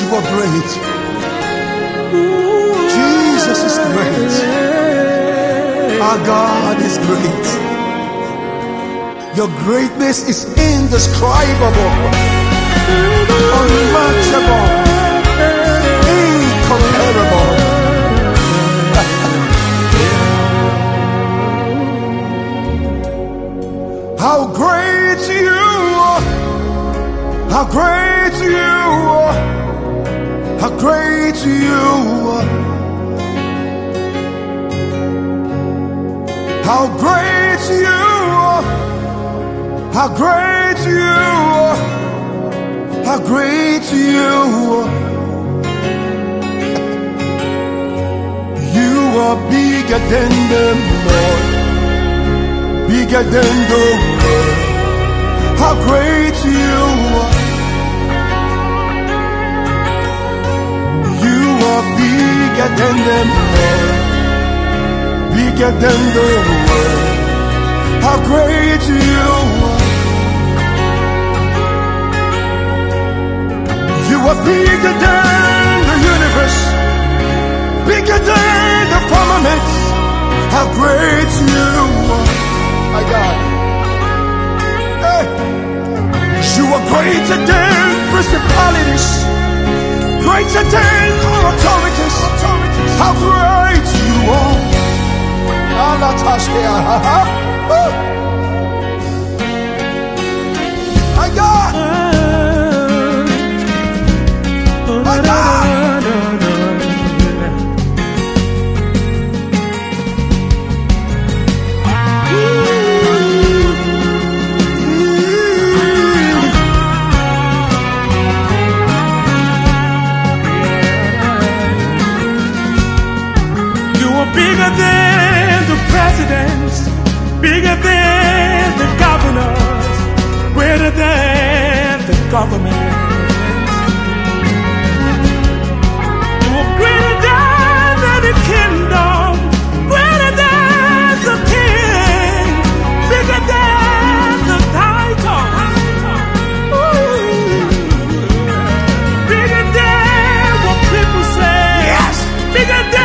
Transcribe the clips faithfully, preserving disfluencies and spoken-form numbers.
are great. Jesus is great. Our God is great. Your greatness is indescribable, unmatchable, incomparable. How great you are! How great you are! How great you are! How great you are! How great you are! How great you are! You are bigger than them all, bigger than the world. How great you are! You are bigger than them all, bigger than the world. How great you are! You are bigger than the universe, bigger than the firmaments. How great you are, my God. Hey. You are greater than principalities, greater than all authorities. How great you are. Allah Tashkea. My God. My God. Bigger than the presidents, bigger than the governors, greater than the government. You are greater than the kingdom, greater than the king, bigger than the title. Ooh. Bigger than what people say. Yes. Bigger than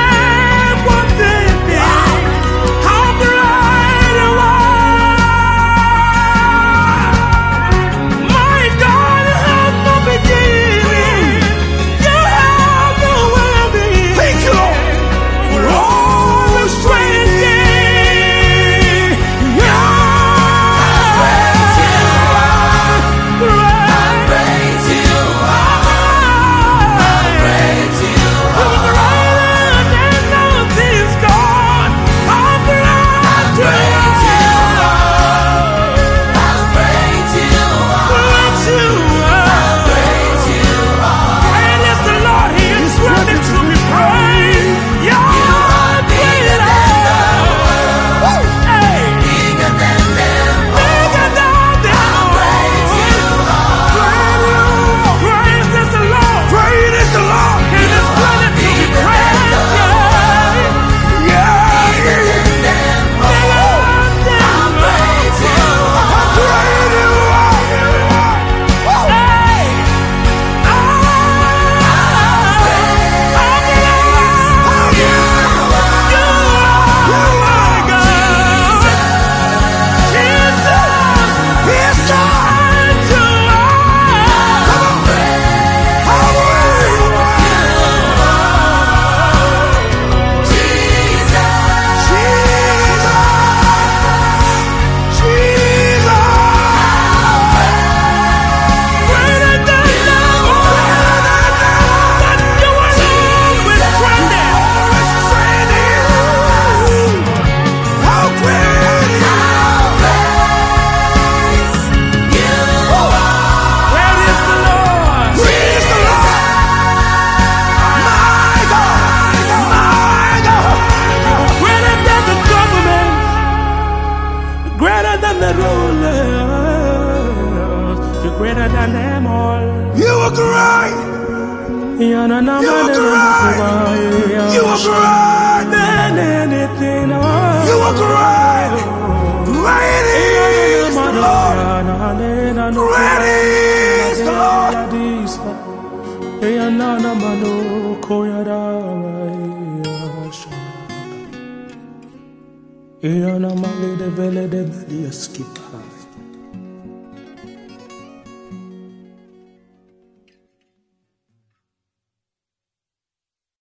greater than them all. You are great. You are great. You are great. Than anything. You are great. Great is the Lord. Great is the Lord. nana mano koyara yasha. Iana male de vele de beli skipa.